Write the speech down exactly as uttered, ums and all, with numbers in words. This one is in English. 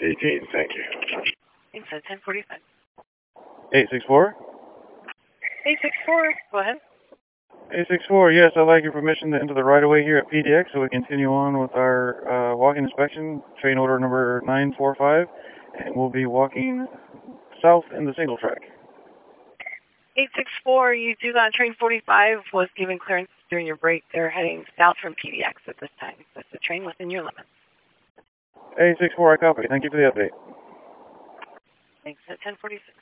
eighteen, thank you. Thanks, at ten forty-five. eight six four? eight six four, go ahead. eight six four, yes, I'd like your permission to enter the right-of-way here at P D X so we continue on with our uh, walking inspection, train order number nine four five, and we'll be walking south in the single track. eight six four, you do got train forty-five, was given clearance during your break. They're heading south from P D X at this time. That's the train within your limits. eight six four, I copy. Thank you for the update. Thanks, at ten forty-six.